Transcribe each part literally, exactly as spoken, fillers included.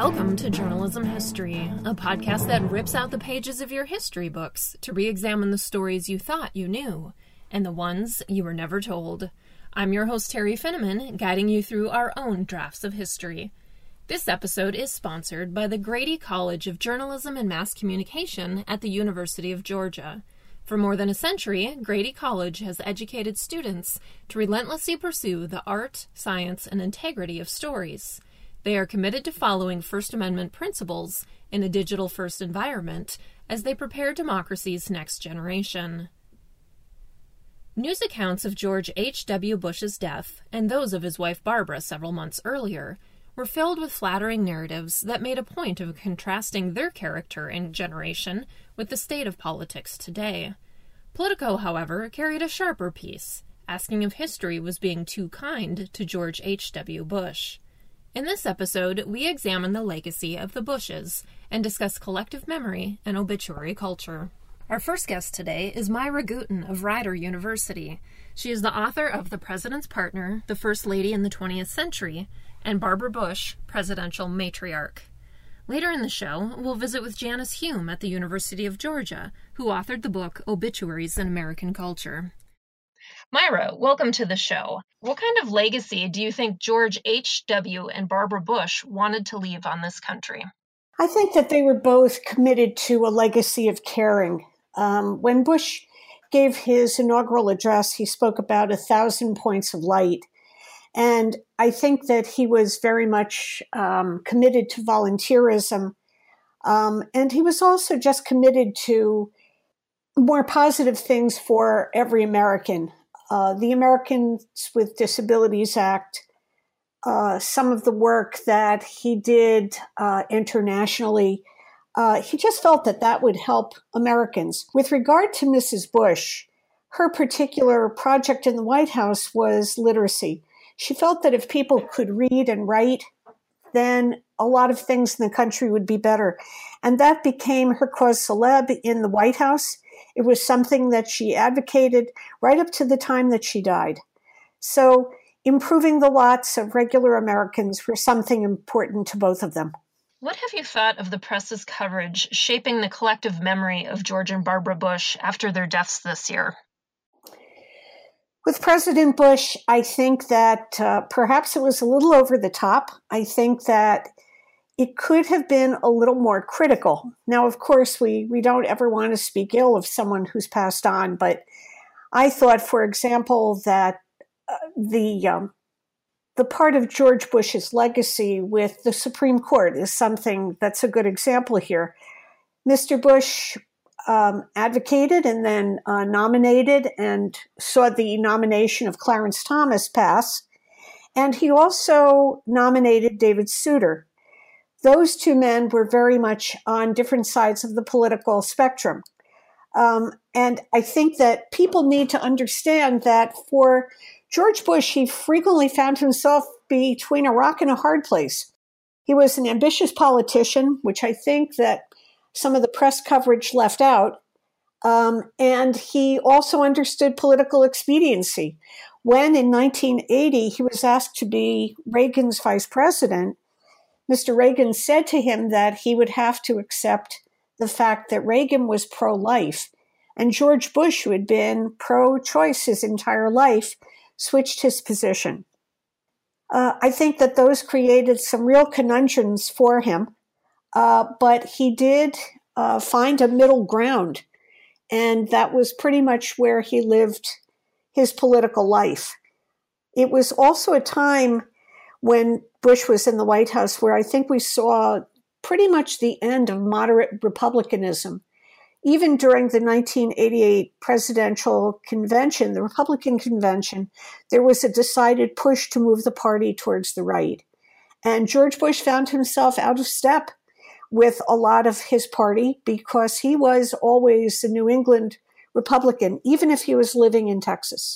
Welcome to Journalism History, a podcast that rips out the pages of your history books to re-examine the stories you thought you knew and the ones you were never told. I'm your host, Terry Finneman, guiding you through our own drafts of history. This episode is sponsored by the Grady College of Journalism and Mass Communication at the University of Georgia. For more than a century, Grady College has educated students to relentlessly pursue the art, science, and integrity of stories. They are committed to following First Amendment principles in a digital-first environment as they prepare democracy's next generation. News accounts of George H W. Bush's death, and those of his wife Barbara several months earlier, were filled with flattering narratives that made a point of contrasting their character and generation with the state of politics today. Politico, however, carried a sharper piece, asking if history was being too kind to George H W. Bush. In this episode, we examine the legacy of the Bushes and discuss collective memory and obituary culture. Our first guest today is Myra Guten of Rider University. She is the author of The President's Partner, The First Lady in the twentieth Century, and Barbara Bush, Presidential Matriarch. Later in the show, we'll visit with Janice Hume at the University of Georgia, who authored the book Obituaries in American Culture. Myra, welcome to the show. What kind of legacy do you think George H W and Barbara Bush wanted to leave on this country? I think that they were both committed to a legacy of caring. Um, when Bush gave his inaugural address, he spoke about a thousand points of light. And I think that he was very much um, committed to volunteerism. Um, and he was also just committed to more positive things for every American. Uh, the Americans with Disabilities Act, uh, some of the work that he did uh, internationally, uh, he just felt that that would help Americans. With regard to Missus Bush, her particular project in the White House was literacy. She felt that if people could read and write, then a lot of things in the country would be better. And that became her cause célèbre in the White House. It was something that she advocated right up to the time that she died. So improving the lots of regular Americans were something important to both of them. What have you thought of the press's coverage shaping the collective memory of George and Barbara Bush after their deaths this year? With President Bush, I think that uh, perhaps it was a little over the top. I think that it could have been a little more critical. Now, of course, we, we don't ever want to speak ill of someone who's passed on, but I thought, for example, that uh, the um, the part of George Bush's legacy with the Supreme Court is something that's a good example here. Mister Bush um, advocated and then uh, nominated and saw the nomination of Clarence Thomas pass, and he also nominated David Souter. Those two men were very much on different sides of the political spectrum. Um, and I think that people need to understand that for George Bush, he frequently found himself between a rock and a hard place. He was an ambitious politician, which I think that some of the press coverage left out. Um, and he also understood political expediency. When in nineteen eighty, he was asked to be Reagan's vice president, Mister Reagan said to him that he would have to accept the fact that Reagan was pro-life, and George Bush, who had been pro-choice his entire life, switched his position. Uh, I think that those created some real conundrums for him, uh, but he did uh, find a middle ground, and that was pretty much where he lived his political life. It was also a time when Bush was in the White House where I think we saw pretty much the end of moderate republicanism. Even during the nineteen eighty-eight presidential convention, the Republican convention, there was a decided push to move the party towards the right. And George Bush found himself out of step with a lot of his party because he was always a New England Republican, even if he was living in Texas.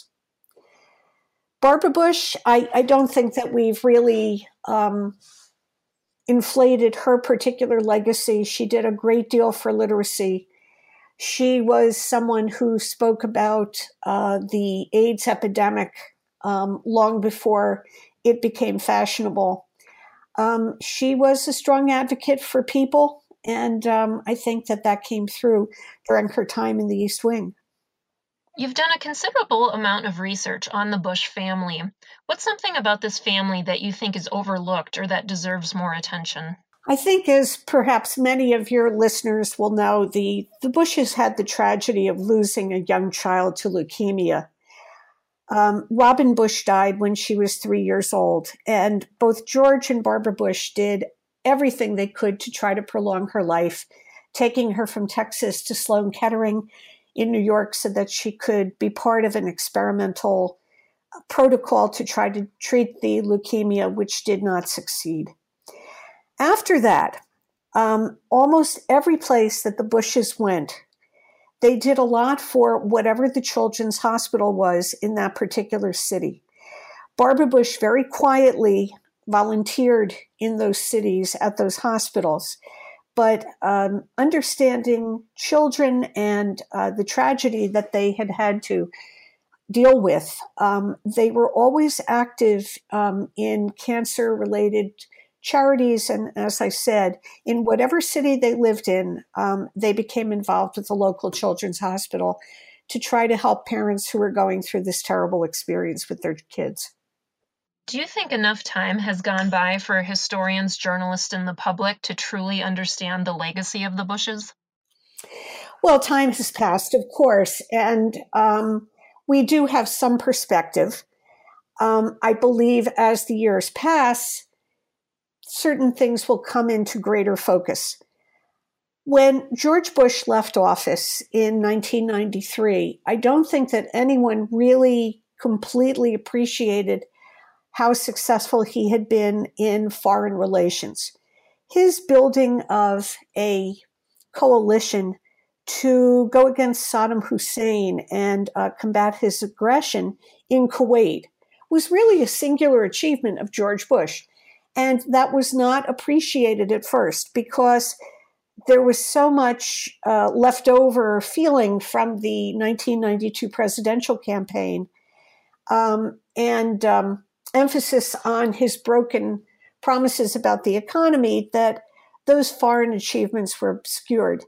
Barbara Bush, I, I don't think that we've really um, inflated her particular legacy. She did a great deal for literacy. She was someone who spoke about uh, the AIDS epidemic um, long before it became fashionable. Um, she was a strong advocate for people, and um, I think that that came through during her time in the East Wing. You've done a considerable amount of research on the Bush family. What's something about this family that you think is overlooked or that deserves more attention? I think, as perhaps many of your listeners will know, the, the Bushes had the tragedy of losing a young child to leukemia. Um, Robin Bush died when she was three years old, and both George and Barbara Bush did everything they could to try to prolong her life, taking her from Texas to Sloan Kettering in New York so that she could be part of an experimental protocol to try to treat the leukemia, which did not succeed. After that, um, almost every place that the Bushes went, they did a lot for whatever the children's hospital was in that particular city. Barbara Bush very quietly volunteered in those cities at those hospitals. But um, understanding children and uh, the tragedy that they had had to deal with, um, they were always active um, in cancer-related charities. And as I said, in whatever city they lived in, um, they became involved with the local children's hospital to try to help parents who were going through this terrible experience with their kids. Do you think enough time has gone by for historians, journalists, and the public to truly understand the legacy of the Bushes? Well, time has passed, of course, and um, we do have some perspective. Um, I believe as the years pass, certain things will come into greater focus. When George Bush left office in nineteen ninety-three, I don't think that anyone really completely appreciated how successful he had been in foreign relations. His building of a coalition to go against Saddam Hussein and uh, combat his aggression in Kuwait was really a singular achievement of George Bush. And that was not appreciated at first because there was so much uh, leftover feeling from the nineteen ninety-two presidential campaign um, and um, emphasis on his broken promises about the economy that those foreign achievements were obscured.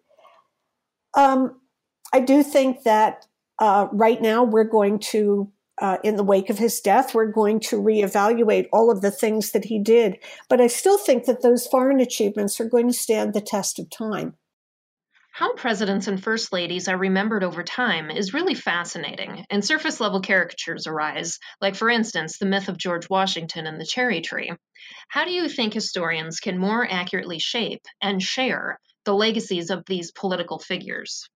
Um, I do think that uh, right now we're going to, uh, in the wake of his death, we're going to reevaluate all of the things that he did. But I still think that those foreign achievements are going to stand the test of time. How presidents and first ladies are remembered over time is really fascinating, and surface-level caricatures arise, like, for instance, the myth of George Washington and the cherry tree. How do you think historians can more accurately shape and share the legacies of these political figures?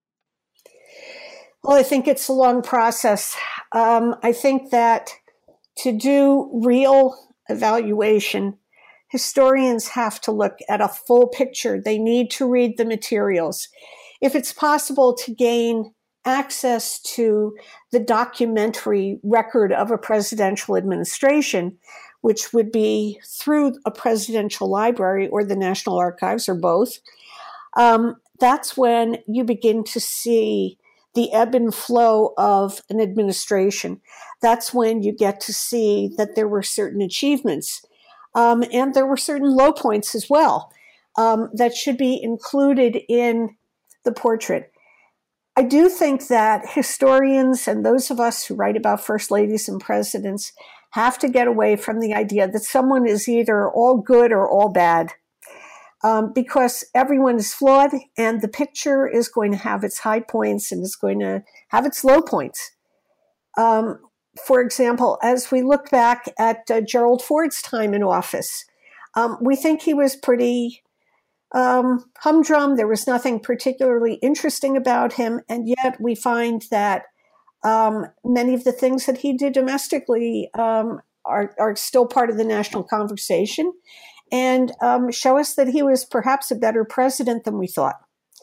Well, I think it's a long process. Um, I think that to do real evaluation, historians have to look at a full picture. They need to read the materials. If it's possible to gain access to the documentary record of a presidential administration, which would be through a presidential library or the National Archives or both, um, that's when you begin to see the ebb and flow of an administration. That's when you get to see that there were certain achievements. Um, and there were certain low points as well um, that should be included in the portrait. I do think that historians and those of us who write about first ladies and presidents have to get away from the idea that someone is either all good or all bad, um, because everyone is flawed and the picture is going to have its high points and is going to have its low points. Um, For example, as we look back at uh, Gerald Ford's time in office, um, we think he was pretty um, humdrum. There was nothing particularly interesting about him. And yet we find that um, many of the things that he did domestically um, are, are still part of the national conversation and um, show us that he was perhaps a better president than we thought.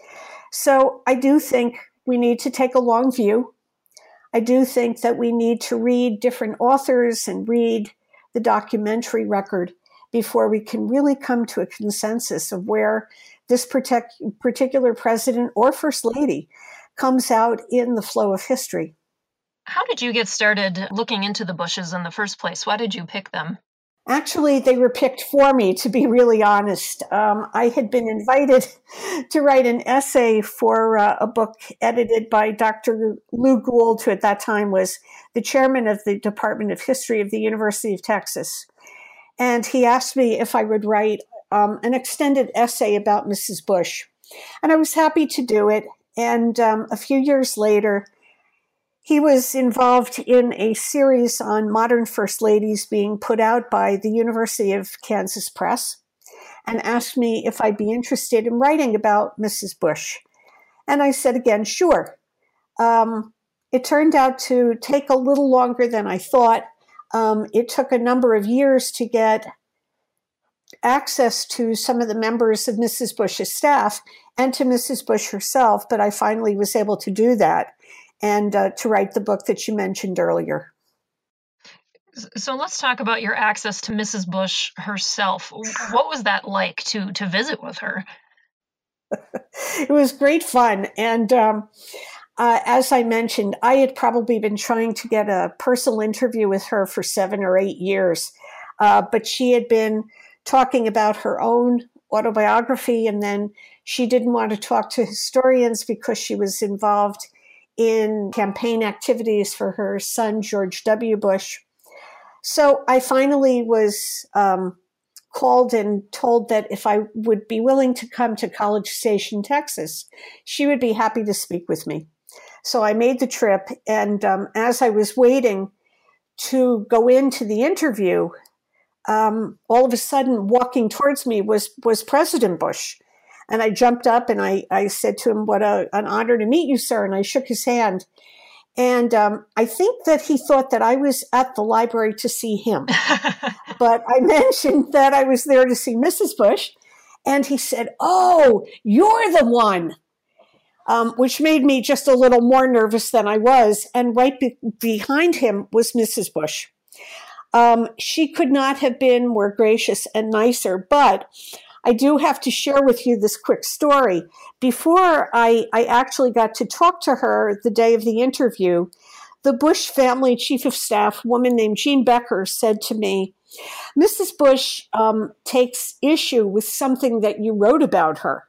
So I do think we need to take a long view. I do think that we need to read different authors and read the documentary record before we can really come to a consensus of where this protect, particular president or first lady comes out in the flow of history. How did you get started looking into the Bushes in the first place? Why did you pick them? Actually, they were picked for me, to be really honest. Um, I had been invited to write an essay for uh, a book edited by Doctor Lou Gould, who at that time was the chairman of the Department of History of the University of Texas. And he asked me if I would write um, an extended essay about Missus Bush. And I was happy to do it. And um, a few years later, he was involved in a series on modern first ladies being put out by the University of Kansas Press and asked me if I'd be interested in writing about Missus Bush. And I said again, sure. Um, it turned out to take a little longer than I thought. Um, it took a number of years to get access to some of the members of Missus Bush's staff and to Missus Bush herself, but I finally was able to do that and uh, to write the book that you mentioned earlier. So let's talk about your access to Missus Bush herself. What was that like to to visit with her? It was great fun. And um, uh, as I mentioned, I had probably been trying to get a personal interview with her for seven or eight years. Uh, but she had been talking about her own autobiography, and then she didn't want to talk to historians because she was involved in campaign activities for her son, George W. Bush. So I finally was um, called and told that if I would be willing to come to College Station, Texas, she would be happy to speak with me. So I made the trip, and um, as I was waiting to go into the interview, um, all of a sudden walking towards me was, was President Bush. And I jumped up and I, I said to him, what a, an honor to meet you, sir. And I shook his hand. And um, I think that he thought that I was at the library to see him. But I mentioned that I was there to see Missus Bush. And he said, oh, you're the one, um, which made me just a little more nervous than I was. And right be- behind him was Missus Bush. Um, she could not have been more gracious and nicer, but I do have to share with you this quick story. Before I, I actually got to talk to her the day of the interview, the Bush family chief of staff, a woman named Jean Becker, said to me, Missus Bush um, takes issue with something that you wrote about her.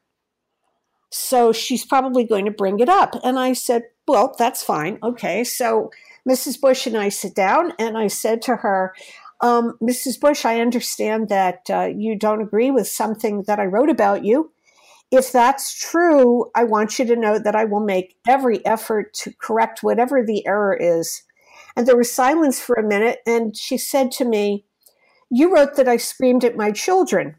So she's probably going to bring it up. And I said, well, that's fine. Okay. So Missus Bush and I sit down and I said to her, Um, Missus Bush, I understand that uh, you don't agree with something that I wrote about you. If that's true, I want you to know that I will make every effort to correct whatever the error is. And there was silence for a minute, and she said to me, you wrote that I screamed at my children.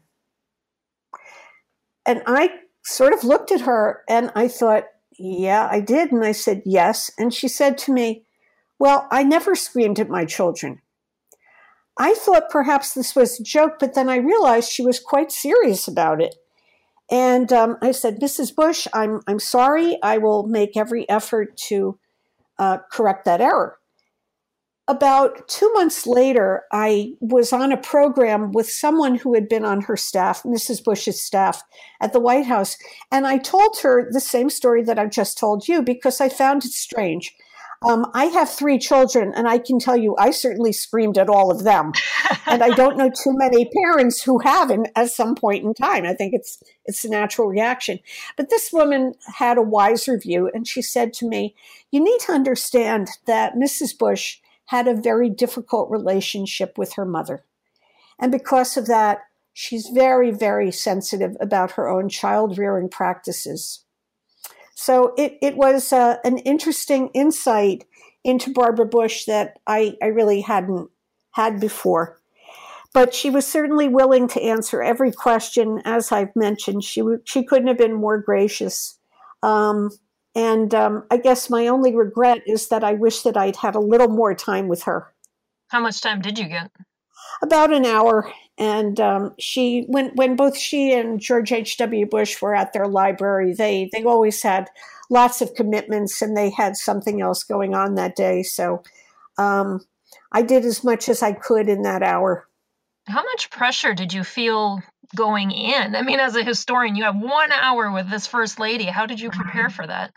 And I sort of looked at her, and I thought, yeah, I did. And I said, yes. And she said to me, well, I never screamed at my children. I thought perhaps this was a joke, but then I realized she was quite serious about it. And um, I said, Missus Bush, I'm I'm sorry. I will make every effort to uh, correct that error. About two months later, I was on a program with someone who had been on her staff, Missus Bush's staff, at the White House. And I told her the same story that I've just told you because I found it strange. Um, I have three children, and I can tell you I certainly screamed at all of them. And I don't know too many parents who haven't at some point in time. I think it's it's a natural reaction. But this woman had a wiser view, and she said to me, you need to understand that Missus Bush had a very difficult relationship with her mother. And because of that, she's very, very sensitive about her own child-rearing practices. So it, it was uh, an interesting insight into Barbara Bush that I, I really hadn't had before. But she was certainly willing to answer every question. As I've mentioned, she she couldn't have been more gracious. Um, and um, I guess my only regret is that I wish that I'd had a little more time with her. How much time did you get? About an hour. And um, she, when when both she and George H W. Bush were at their library, they they always had lots of commitments, and they had something else going on that day. So um, I did as much as I could in that hour. How much pressure did you feel going in? I mean, as a historian, you have one hour with this First Lady. How did you prepare for that?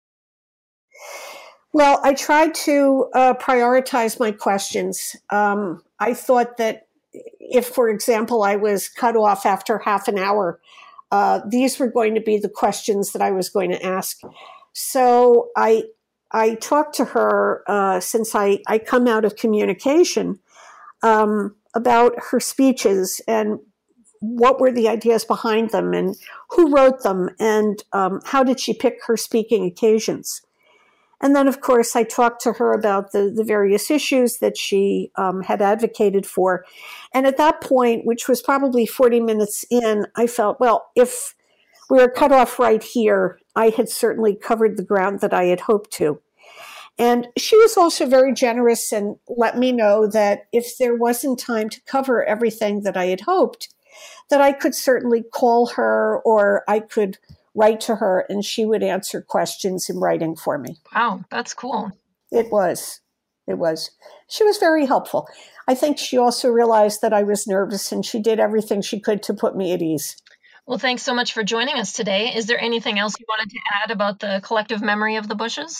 Well, I tried to uh, prioritize my questions. Um, I thought that if, for example, I was cut off after half an hour, uh, these were going to be the questions that I was going to ask. So I I talked to her uh, since I, I come out of communication um, about her speeches and what were the ideas behind them and who wrote them and um, how did she pick her speaking occasions. And then, of course, I talked to her about the, the various issues that she um, had advocated for. And at that point, which was probably forty minutes in, I felt, well, if we were cut off right here, I had certainly covered the ground that I had hoped to. And she was also very generous and let me know that if there wasn't time to cover everything that I had hoped, that I could certainly call her or I could write to her and she would answer questions in writing for me. Wow, that's cool. It was. It was. She was very helpful. I think she also realized that I was nervous and she did everything she could to put me at ease. Well, thanks so much for joining us today. Is there anything else you wanted to add about the collective memory of the Bushes?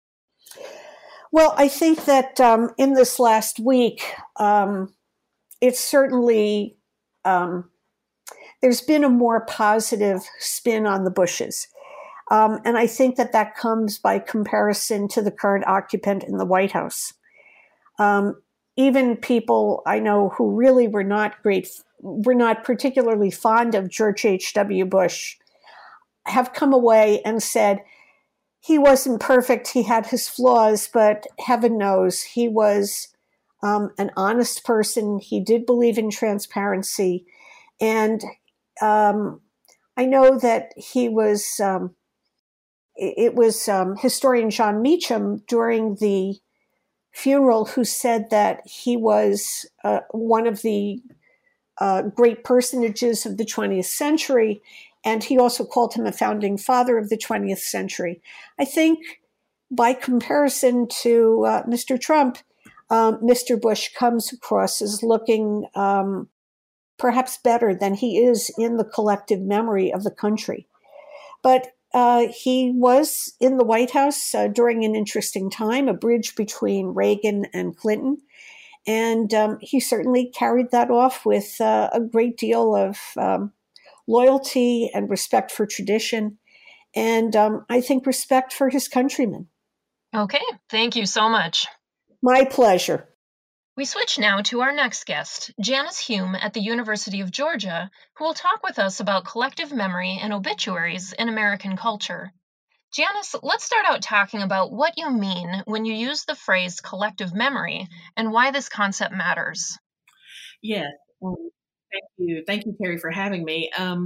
Well, I think that um, in this last week, um, it's certainly, um, there's been a more positive spin on the Bushes. Um, and I think that that comes by comparison to the current occupant in the White House. Um, even people I know who really were not great, were not particularly fond of George H W. Bush have come away and said, he wasn't perfect, he had his flaws, but heaven knows he was um, an honest person. He did believe in transparency. And um, I know that he was, um, it was um, historian John Meacham during the funeral who said that he was uh, one of the uh, great personages of the twentieth century. And he also called him a founding father of the twentieth century. I think by comparison to uh, Mister Trump, um, Mister Bush comes across as looking um, perhaps better than he is in the collective memory of the country. But uh, he was in the White House uh, during an interesting time, a bridge between Reagan and Clinton. And um, he certainly carried that off with uh, a great deal of um, loyalty and respect for tradition, and um, I think respect for his countrymen. Okay, thank you so much. My pleasure. We switch now to our next guest, Janice Hume at the University of Georgia, who will talk with us about collective memory and obituaries in American culture. Janice, let's start out talking about what you mean when you use the phrase collective memory and why this concept matters. Yes. Um, thank you. Thank you, Terry, for having me. Um,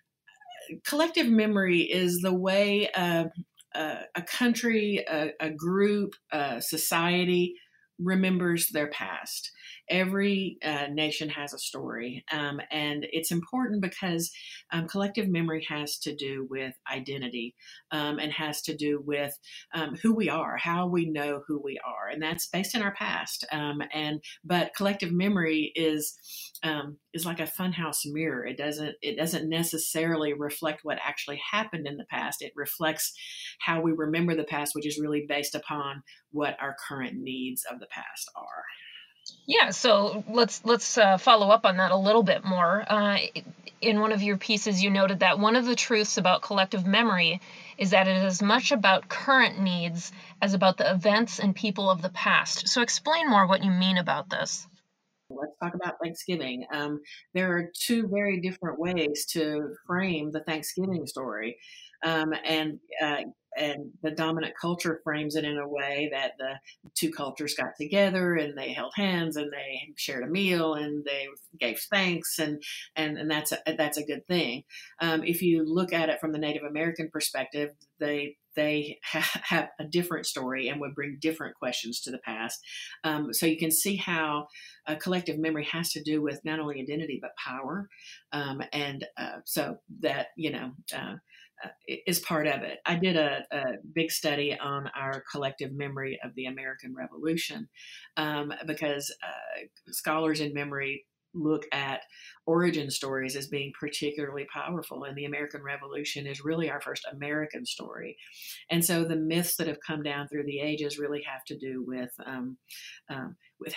collective memory is the way uh, uh, a country, a, a group, a society remembers their past. Every uh, nation has a story, um, and it's important because um, collective memory has to do with identity um, and has to do with um, who we are, how we know who we are, and that's based in our past. Um, and but collective memory is um, is like a funhouse mirror. It doesn't it doesn't necessarily reflect what actually happened in the past. It reflects how we remember the past, which is really based upon what our current needs of the past are. Yeah, so let's let's uh, follow up on that a little bit more. Uh, in one of your pieces, you noted that one of the truths about collective memory is that it is as much about current needs as about the events and people of the past. So explain more what you mean about this. Let's talk about Thanksgiving. Um, there are two very different ways to frame the Thanksgiving story. Um, and uh, and the dominant culture frames it in a way that the two cultures got together and they held hands and they shared a meal and they gave thanks, and and, and that's a, that's a good thing. Um, if you look at it from the Native American perspective, they they ha- have a different story and would bring different questions to the past. Um, so you can see how a collective memory has to do with not only identity but power, um, and uh, so that you know. Uh, Uh, is part of it. I did a, a big study on our collective memory of the American Revolution um, because uh, scholars in memory look at origin stories as being particularly powerful, and the American Revolution is really our first American story. And so the myths that have come down through the ages really have to do with um, um, with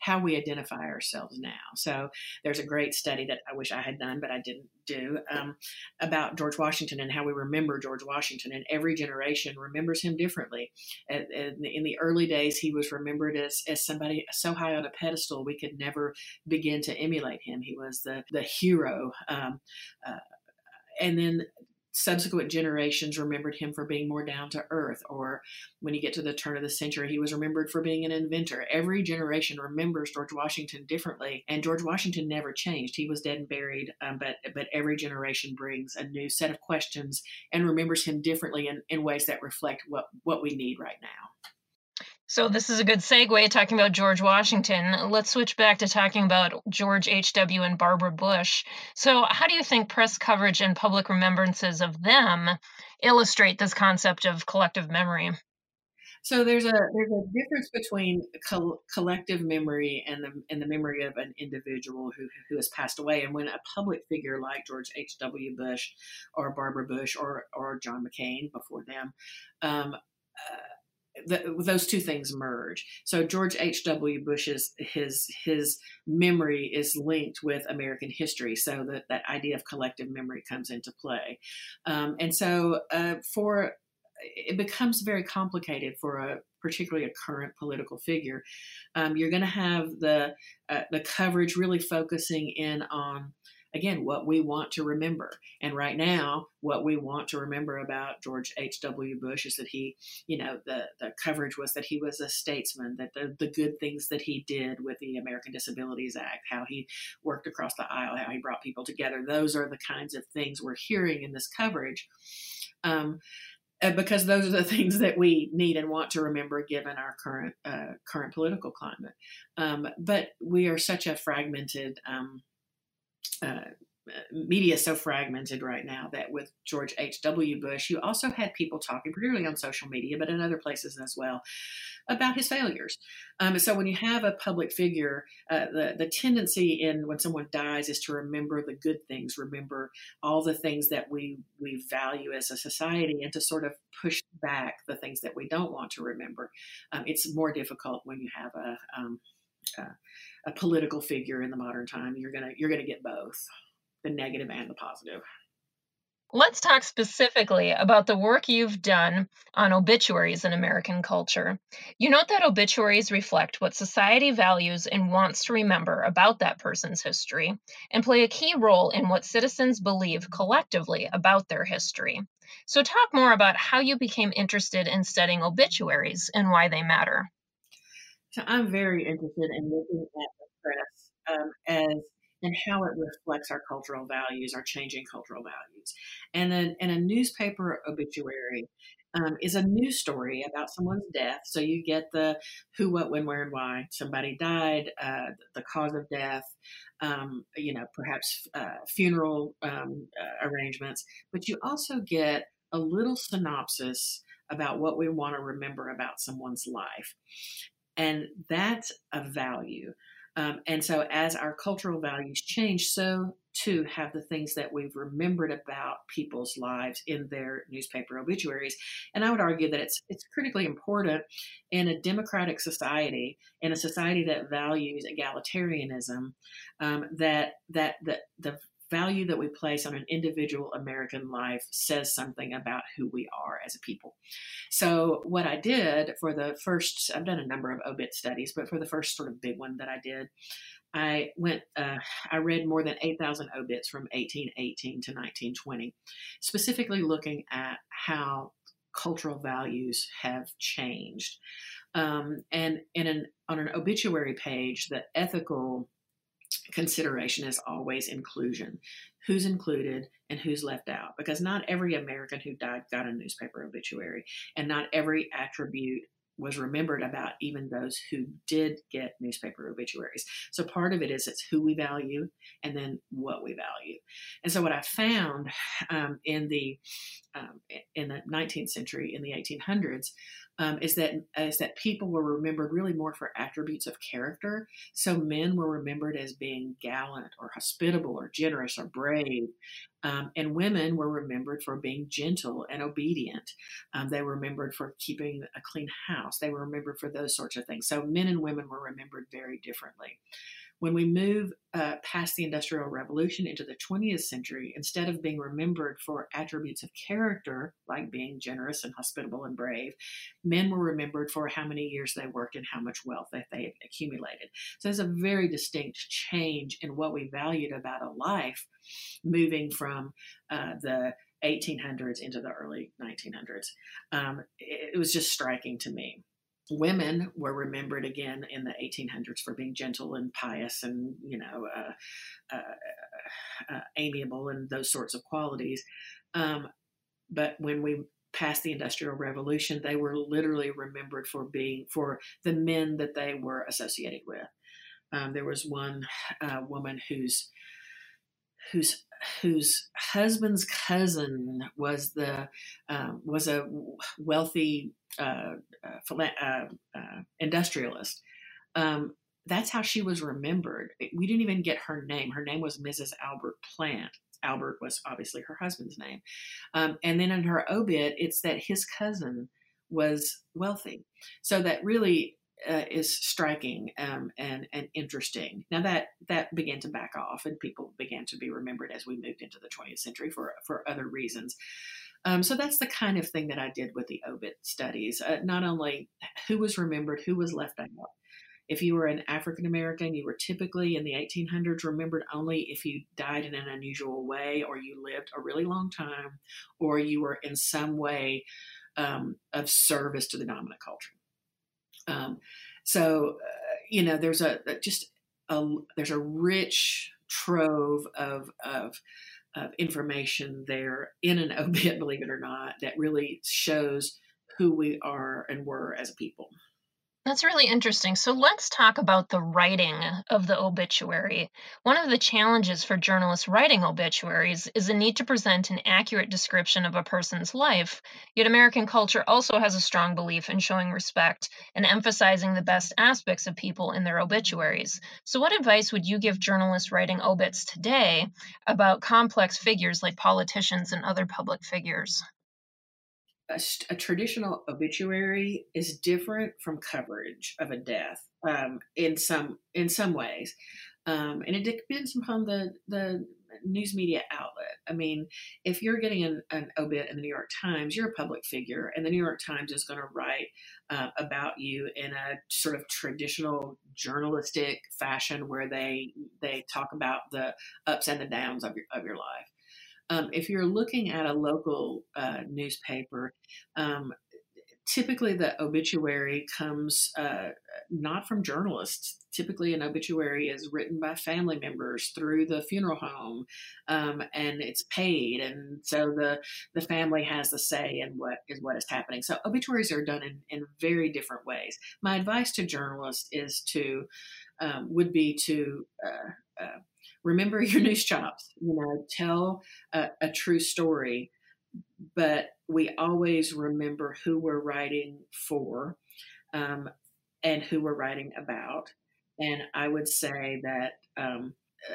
how we identify ourselves now. So there's a great study that I wish I had done, but I didn't do, um, about George Washington and how we remember George Washington. And every generation remembers him differently. In the early days, he was remembered as, as somebody so high on a pedestal we could never begin to emulate him. He was the, the hero. Um, uh, and then subsequent generations remembered him for being more down to earth, or when you get to the turn of the century, he was remembered for being an inventor. Every generation remembers George Washington differently, and George Washington never changed. He was dead and buried, um, but but every generation brings a new set of questions and remembers him differently in, in ways that reflect what, what we need right now. So this is a good segue, talking about George Washington. Let's switch back to talking about George H W and Barbara Bush. So how do you think press coverage and public remembrances of them illustrate this concept of collective memory? So there's a there's a difference between co- collective memory and the and the memory of an individual who who has passed away. And when a public figure like George H W Bush or Barbara Bush or or John McCain before them, um, uh, The, those two things merge. So George H W Bush's his his memory is linked with American history, so that that idea of collective memory comes into play, um, and so uh, for it becomes very complicated for a particularly a current political figure. Um, you're going to have the uh, the coverage really focusing in on, again, what we want to remember. And right now, what we want to remember about George H W Bush is that he, you know, the, the coverage was that he was a statesman, that the, the good things that he did with the American Disabilities Act, how he worked across the aisle, how he brought people together. Those are the kinds of things we're hearing in this coverage. Um, because those are the things that we need and want to remember given our current uh, current political climate. Um, but we are such a fragmented um, uh, media is so fragmented right now that with George H W Bush, you also had people talking, particularly on social media, but in other places as well, about his failures. Um, so when you have a public figure, uh, the, the tendency in when someone dies is to remember the good things, remember all the things that we, we value as a society, and to sort of push back the things that we don't want to remember. Um, it's more difficult when you have a, um, uh, a political figure in the modern time. You're gonna you're gonna get both the negative and the positive. Let's talk specifically about the work you've done on obituaries in American culture. You note that obituaries reflect what society values and wants to remember about that person's history, and play a key role in what citizens believe collectively about their history. So talk more about how you became interested in studying obituaries and why they matter. So I'm very interested in looking at the press um, as and how it reflects our cultural values, our changing cultural values. And then, and a newspaper obituary um, is a news story about someone's death. So you get the who, what, when, where, and why. Somebody died, uh, the cause of death, um, you know, perhaps uh, funeral um, uh, arrangements. But you also get a little synopsis about what we want to remember about someone's life. And that's a value. Um, and so as our cultural values change, so too have the things that we've remembered about people's lives in their newspaper obituaries. And I would argue that it's it's critically important in a democratic society, in a society that values egalitarianism, um, that that that the value that we place on an individual American life says something about who we are as a people. So what I did for the first, I've done a number of obit studies, but for the first sort of big one that I did, I went, uh, I read more than eight thousand obits from eighteen eighteen to nineteen twenty, specifically looking at how cultural values have changed. Um, and in an, on an obituary page, the ethical consideration is always inclusion. Who's included and who's left out? Because not every American who died got a newspaper obituary, and not every attribute was remembered about even those who did get newspaper obituaries. So part of it is it's who we value and then what we value. And so what I found um, in the um, in the nineteenth century, in the eighteen hundreds, um, is that is that people were remembered really more for attributes of character. So men were remembered as being gallant or hospitable or generous or brave. Um, and women were remembered for being gentle and obedient. Um, they were remembered for keeping a clean house. They were remembered for those sorts of things. So men and women were remembered very differently. When we move uh, past the Industrial Revolution into the twentieth century, instead of being remembered for attributes of character, like being generous and hospitable and brave, men were remembered for how many years they worked and how much wealth that they accumulated. So there's a very distinct change in what we valued about a life, moving from uh, the eighteen hundreds into the early nineteen hundreds. Um, it, it was just striking to me. Women were remembered again in the eighteen hundreds for being gentle and pious and, you know, uh, uh, uh, amiable and those sorts of qualities. Um, but when we passed the Industrial Revolution, they were literally remembered for being, for the men that they were associated with. Um, there was one uh, woman whose whose whose husband's cousin was the um, was a wealthy uh, uh, uh, uh, industrialist. Um, that's how she was remembered. We didn't even get her name. Her name was Missus Albert Plant. Albert was obviously her husband's name. Um, and then in her obit, it's that his cousin was wealthy. So that really uh, is striking um, and, and interesting. Now that, that began to back off and people began to be remembered as we moved into the twentieth century for, for other reasons. Um, so that's the kind of thing that I did with the obit studies. Uh, not only who was remembered, who was left out. If you were an African American, you were typically in the eighteen hundreds remembered only if you died in an unusual way, or you lived a really long time, or you were in some way um, of service to the dominant culture. Um, so, uh, you know, there's a just a there's a rich trove of of of information there in an obit, believe it or not, that really shows who we are and were as a people. That's really interesting. So let's talk about the writing of the obituary. One of the challenges for journalists writing obituaries is the need to present an accurate description of a person's life, yet American culture also has a strong belief in showing respect and emphasizing the best aspects of people in their obituaries. So what advice would you give journalists writing obits today about complex figures like politicians and other public figures? A, a traditional obituary is different from coverage of a death um, in some in some ways, um, and it depends upon the the news media outlet. I mean, if you're getting an, an obit in the New York Times, you're a public figure, and the New York Times is going to write uh, about you in a sort of traditional journalistic fashion, where they they talk about the ups and the downs of your of your life. Um, if you're looking at a local uh, newspaper, um, typically the obituary comes uh, not from journalists. Typically an obituary is written by family members through the funeral home, um, and it's paid. And so the, the family has the say in what is what is happening. So obituaries are done in, in very different ways. My advice to journalists is to, um, would be to, uh, uh, remember your news chops, you know, tell a, a true story, but we always remember who we're writing for um, and who we're writing about. And I would say that um,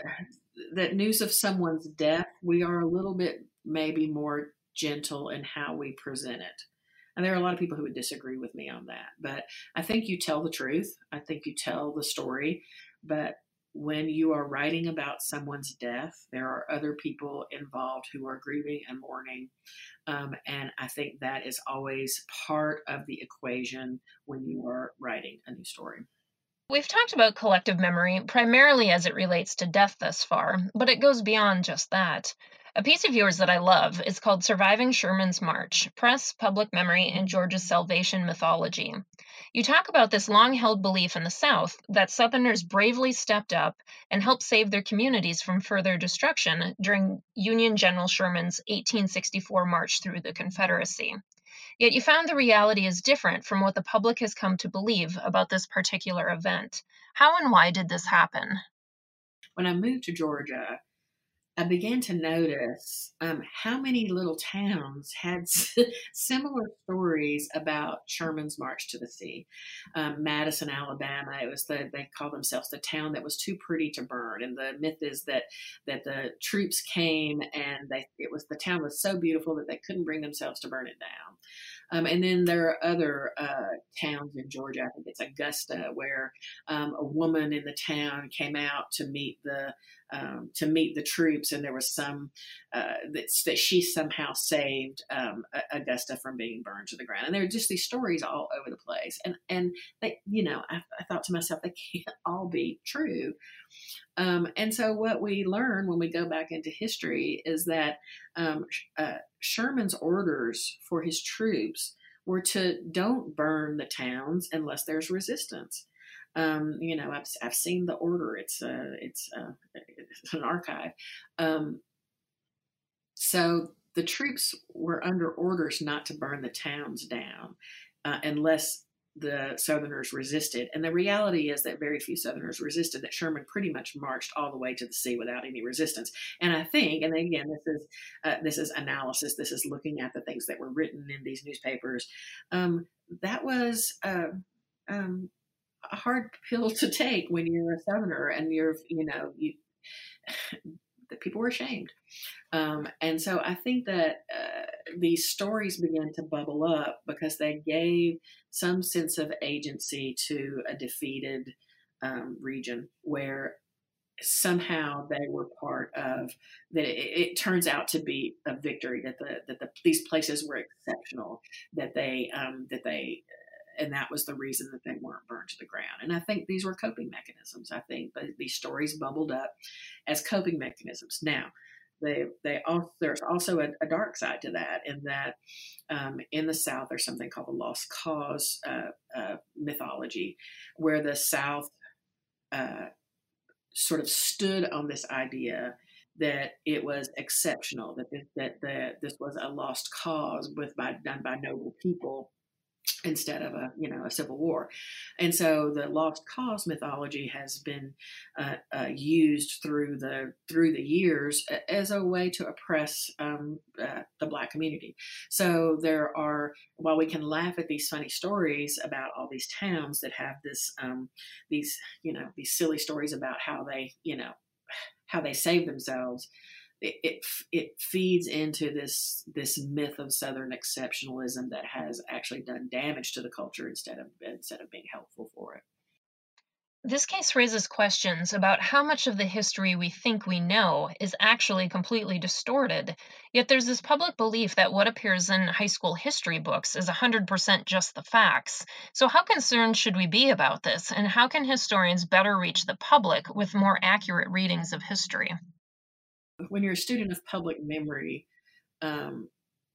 that news of someone's death, we are a little bit maybe more gentle in how we present it. And there are a lot of people who would disagree with me on that, but I think you tell the truth. I think you tell the story, but when you are writing about someone's death, there are other people involved who are grieving and mourning. Um, and I think that is always part of the equation when you are writing a new story. We've talked about collective memory primarily as it relates to death thus far, but it goes beyond just that. A piece of yours that I love is called Surviving Sherman's March, Press, Public Memory, and Georgia's Salvation Mythology. You talk about this long-held belief in the South that Southerners bravely stepped up and helped save their communities from further destruction during Union General Sherman's eighteen sixty-four march through the Confederacy. Yet you found the reality is different from what the public has come to believe about this particular event. How and why did this happen? When I moved to Georgia, I began to notice um, how many little towns had s- similar stories about Sherman's march to the sea. Um, Madison, Alabama, it was the they call themselves the town that was too pretty to burn, and the myth is that that the troops came and they it was the town was so beautiful that they couldn't bring themselves to burn it down. Um, and then there are other uh, towns in Georgia. I think it's Augusta, where um, a woman in the town came out to meet the um, to meet the troops, and there was some uh, that, that she somehow saved um, Augusta from being burned to the ground. And there are just these stories all over the place. And and they, you know, I, I thought to myself, they can't all be true. Um, and so what we learn when we go back into history is that um, uh, Sherman's orders for his troops were to don't burn the towns unless there's resistance. Um, you know, I've, I've seen the order. It's uh, it's, uh, it's an archive. Um, so the troops were under orders not to burn the towns down uh, unless the Southerners resisted. And the reality is that very few Southerners resisted, that Sherman pretty much marched all the way to the sea without any resistance. And I think, and again, this is uh, this is analysis, this is looking at the things that were written in these newspapers. Um, that was uh, um, a hard pill to take when you're a Southerner and you're, you know, you, that people were ashamed. Um, and so I think that uh, these stories began to bubble up because they gave some sense of agency to a defeated um, region where somehow they were part of that. It, it turns out to be a victory, that the that the these places were exceptional, that they um, that they and that was the reason that they weren't burned to the ground. And I think these were coping mechanisms. I think that these stories bubbled up as coping mechanisms. Now, they they also, there's also a, a dark side to that, in that um, in the South there's something called the lost cause uh, uh, mythology, where the South uh, sort of stood on this idea that it was exceptional, that this, that that this was a lost cause with by done by noble people, instead of a you know a civil war. And so the lost cause mythology has been uh, uh, used through the through the years as a way to oppress um, uh, the Black community. So there are, while we can laugh at these funny stories about all these towns that have this um, these you know these silly stories about how they you know how they save themselves, It, it it feeds into this this myth of Southern exceptionalism that has actually done damage to the culture instead of instead of being helpful for it. This case raises questions about how much of the history we think we know is actually completely distorted. Yet there's this public belief that what appears in high school history books is one hundred percent just the facts. So how concerned should we be about this, and how can historians better reach the public with more accurate readings of history? When you're a student of public memory, um,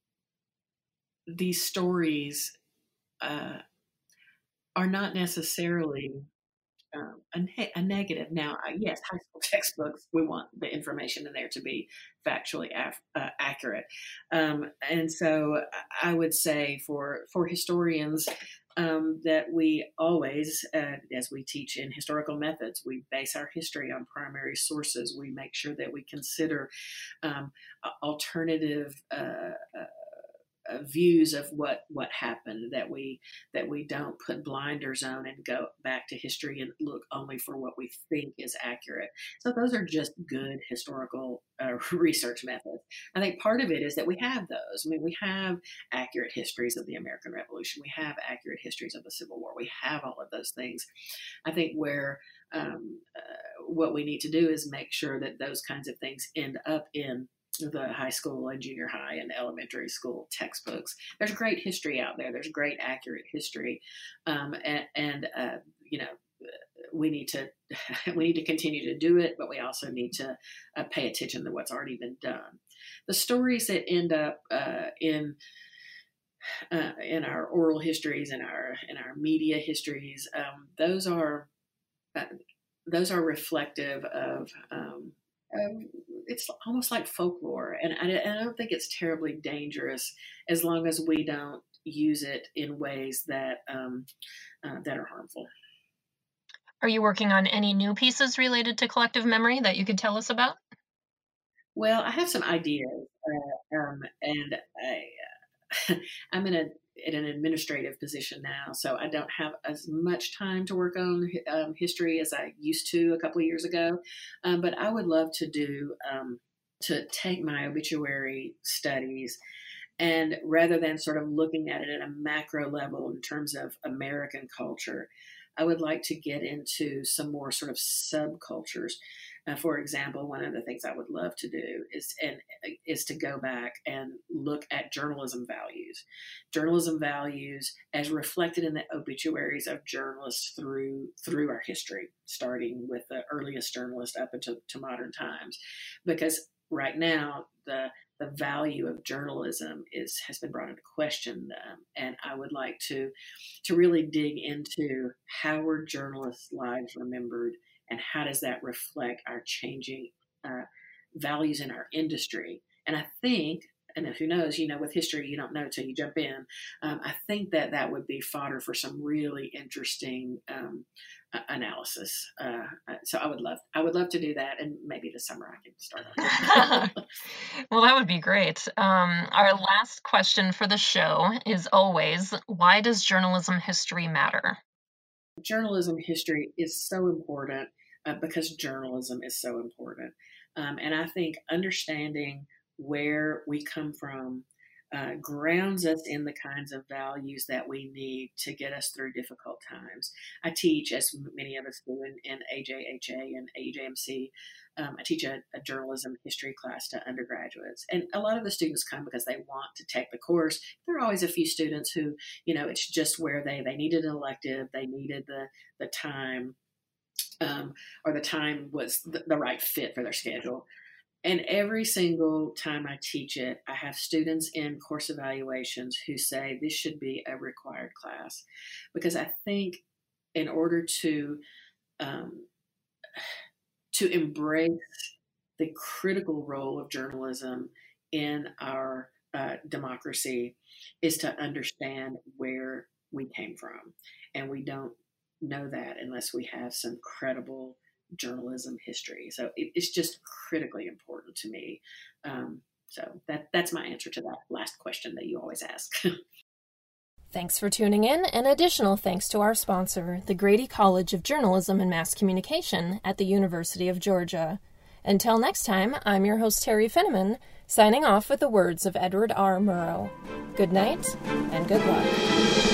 these stories uh, are not necessarily um, a, ne- a negative. Now, uh, yes, high school textbooks, we want the information in there to be factually af- uh, accurate. Um, and so I would say for, for historians, Um, that we always, uh, as we teach in historical methods, we base our history on primary sources. We make sure that we consider um, alternative uh, uh, uh, views of what what happened, that we that we don't put blinders on and go back to history and look only for what we think is accurate. So those are just good historical uh, research methods. I think part of it is that we have those. I mean, we have accurate histories of the American Revolution. We have accurate histories of the Civil War. We have all of those things. I think where um, uh, what we need to do is make sure that those kinds of things end up in the high school and junior high and elementary school textbooks. There's great history out there. There's great accurate history, um, and, and uh, you know we need to we need to continue to do it, but we also need to uh, pay attention to what's already been done. The stories that end up uh, in uh, in our oral histories and our in our media histories, um, those are uh, those are reflective of. Um, Um, it's almost like folklore, and I, and I don't think it's terribly dangerous as long as we don't use it in ways that um, uh, that are harmful. Are you working on any new pieces related to collective memory that you could tell us about? Well, I have some ideas, uh, um, and I, uh, I'm in a in an administrative position now, so I don't have as much time to work on um, history as I used to a couple of years ago. Um, but I would love to do um, to take my obituary studies, and rather than sort of looking at it at a macro level in terms of American culture, I would like to get into some more sort of subcultures. Uh, for example, one of the things I would love to do is and is to go back and look at journalism values, journalism values as reflected in the obituaries of journalists through through our history, starting with the earliest journalist up into to modern times, because right now the the value of journalism is has been brought into question, um, and I would like to to really dig into how were journalists' lives remembered, and how does that reflect our changing uh, values in our industry. And I think, and who knows, you know, with history, you don't know till you jump in. Um, I think that that would be fodder for some really interesting um, uh, analysis. Uh, so I would love, I would love to do that, and maybe this summer I can start on it. Well, that would be great. Um, our last question for the show is always, why does journalism history matter? Journalism history is so important uh, because journalism is so important. Um, and I think understanding where we come from uh, grounds us in the kinds of values that we need to get us through difficult times. I teach, as many of us do in, in A J H A and A J M C, um, I teach a, a journalism history class to undergraduates. And a lot of the students come because they want to take the course. There are always a few students who, you know, it's just where they, they needed an elective, they needed the, the time, um, or the time was the, the right fit for their schedule. And every single time I teach it, I have students in course evaluations who say this should be a required class, because I think in order to um, to embrace the critical role of journalism in our uh, democracy is to understand where we came from, and we don't know that unless we have some credible journalism history. So it, it's just critically important to me. Um, so that that's my answer to that last question that you always ask. Thanks for tuning in, and additional thanks to our sponsor, the Grady College of Journalism and Mass Communication at the University of Georgia. Until next time, I'm your host, Terry Finneman, signing off with the words of Edward R. Murrow. Good night, and good luck.